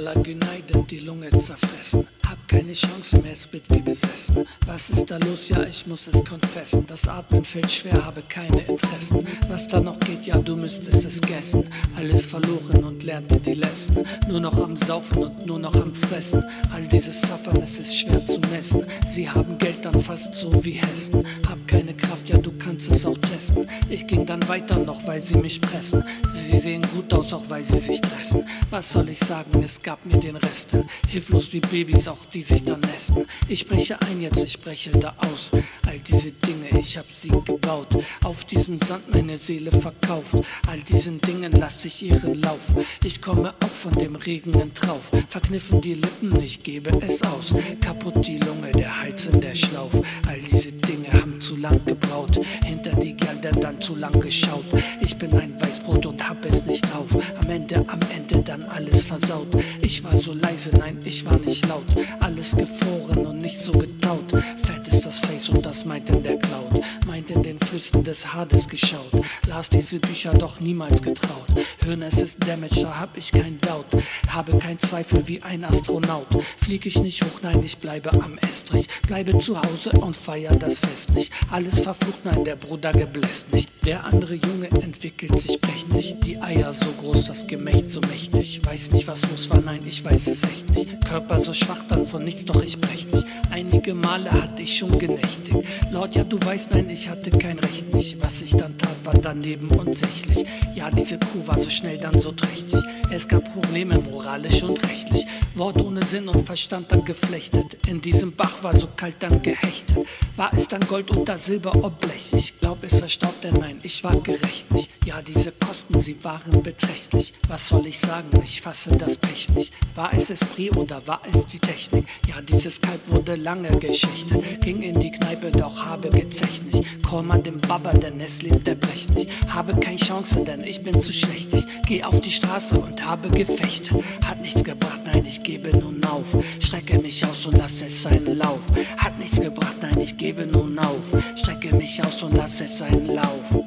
Voller Güneiden, die Lunge zerfressen. Hab keine Chance mehr, es wird wie besessen. Was ist da los? Ja, ich muss es confessen. Das Atmen fällt schwer, habe keine Interessen. Was da noch geht, ja, du müsstest es gessen. Alles verloren und lernte die Lessen. Nur noch am Saufen und nur noch am Fressen. All dieses Suffern, es ist schwer zu messen. Sie haben Geld dann fast so wie Hessen. Hab keine Kraft, ja, du kannst es auch testen. Ich ging dann weiter noch, weil sie mich pressen. Sie sehen gut aus, auch weil sie sich dressen. Was soll ich sagen, es gab mir den Resten. Hilflos wie Babys, auch die sich dann nässen. Ich breche ein jetzt, ich breche da aus. All diese Dinge, ich hab sie gebaut. Auf diesem Sand meine Seele verkauft. All diesen Dingen lass ich ihren Lauf. Ich komme auch von dem Regen drauf. Verkniffen die Lippen, ich gebe es aus. Kaputt die Lunge, der Hals in der Schlauch. All diese Dinge haben zu lang gebraut. Hinter die Gelder dann zu lang geschaut. Ich bin ein Weißbrot und hab es nicht auf. Am Ende dann alles versaut. Ich war so leise, nein, ich war nicht laut. Alles gefroren und nicht so getaut. Fett ist das Face und das meint in der Cloud. Meint in den Flüssen des Hades geschaut. Las diese Bücher doch niemals getraut. Hören, es ist Damage, da hab ich kein Doubt. Habe kein Zweifel wie ein Astronaut. Flieg ich nicht hoch, nein, ich bleibe am Estrich. Bleibe zu Hause und feier das Fest nicht. Alles verflucht, nein, der Bruder gebläst nicht. Der andere Junge entwickelt sich prächtig. Die Eier so groß, das Gemächt so mächtig. Weiß nicht, was los war, nein, ich weiß es echt nicht. Körper so schwach, dann von nichts, doch ich brech nicht. Einige Male hatte ich schon genächtigt. Lord, ja, du weißt, nein, ich hatte kein Recht nicht. Was ich dann tat, war daneben und sächlich. Ja, diese Kuh war so schnell, dann so trächtig. Es gab Probleme, moralisch und rechtlich. Wort ohne Sinn und Verstand dann geflechtet. In diesem Bach war so kalt dann gehechtet. War es dann Gold oder Silber oder Blech? Ich glaub, es verstaubt, denn nein, ich war gerecht nicht. Ja, diese Kosten, sie waren beträchtlich. Was soll ich sagen? Ich fasse das Pech nicht. War es Esprit oder war es die Technik? Ja, dieses Kalb wurde lange geschächtet. Ging in die Kneipe, doch habe gezecht nicht. Call man den Baba, denn es lebt der Blech nicht. Habe keine Chance, denn ich bin zu schlechtig. Geh auf die Straße und habe gefechtet. Hat nichts gebracht, nein, ich gebe nun auf. Strecke mich aus und lass es seinen Lauf. Hat nichts gebracht, nein, ich gebe nun auf. Strecke mich aus und lass es seinen Lauf.